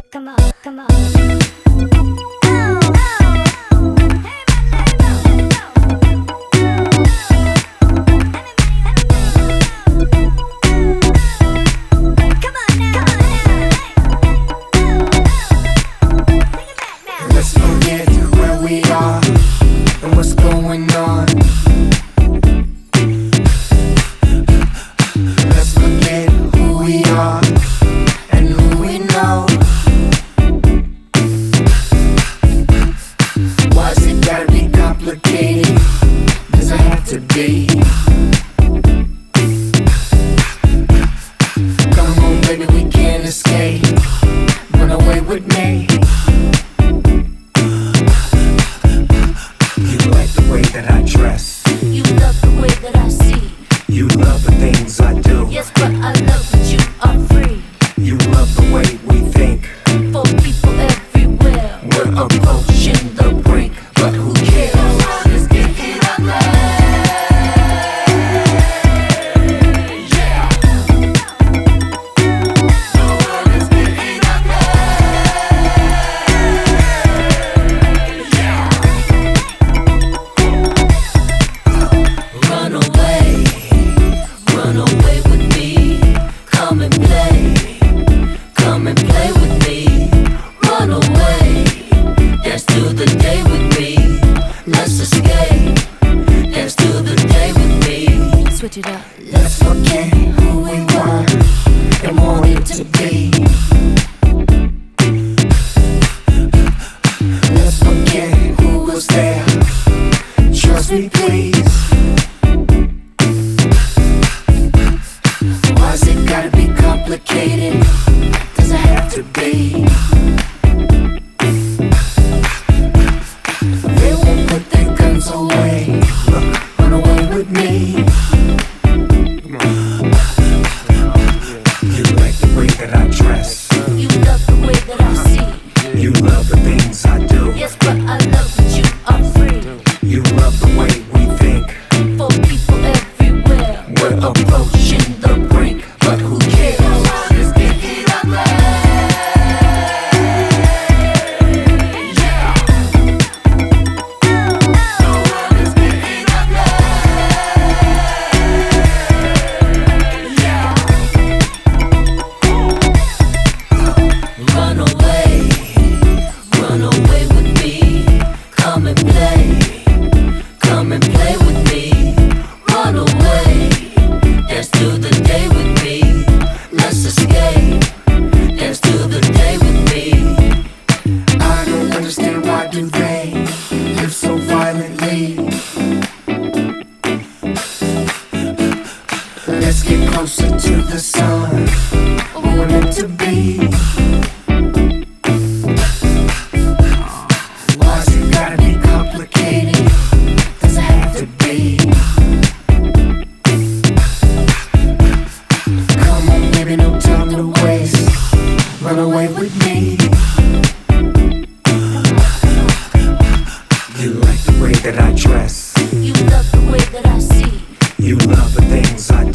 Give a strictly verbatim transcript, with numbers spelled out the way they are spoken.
come on, come on. Let's forget where we are and what's going on. Let's forget who we are and who we know. Why's it gotta be complicated? Does it have to be? Come on baby, we can't escape. Run away with me. That I dress. You love the way that I see. You love the things I do. Yes, but I love that you are free. You love the way we think. For people everywhere, We're approaching the brink, but who cares? the world is getting ugly. Yeah. The world is getting ugly. Yeah. Run away, run away with me. Come and play, come and play with me. Run away, dance to the day with me. Let's escape, dance to the day with me. Switch it up. Let's forget who we were and wanted to be. Let's forget who was there. Trust me, please. Why's it gotta be complicated? Does it have to be? They won't put their guns away. Run away with me. You like the way that I dress. You love the way that I see. You love the things I do. Yes, but I love that you are free. You love the way we think. For people everywhere, We're approaching the brink, but who cares? the world is getting ugly. Yeah. The world is getting ugly. Yeah. Run away, run away with me. Come and play, come and play with me. Run away, dance to the day with me. Let's escape, dance to the day with me. I don't understand why do they live so violently. Let's get closer to the sun. We're meant to be. Why's it gotta be complicated? Does it have to be? Come on, baby, no time to waste. Run away with me. You like the way that I dress. You love the way that I see. You love the things I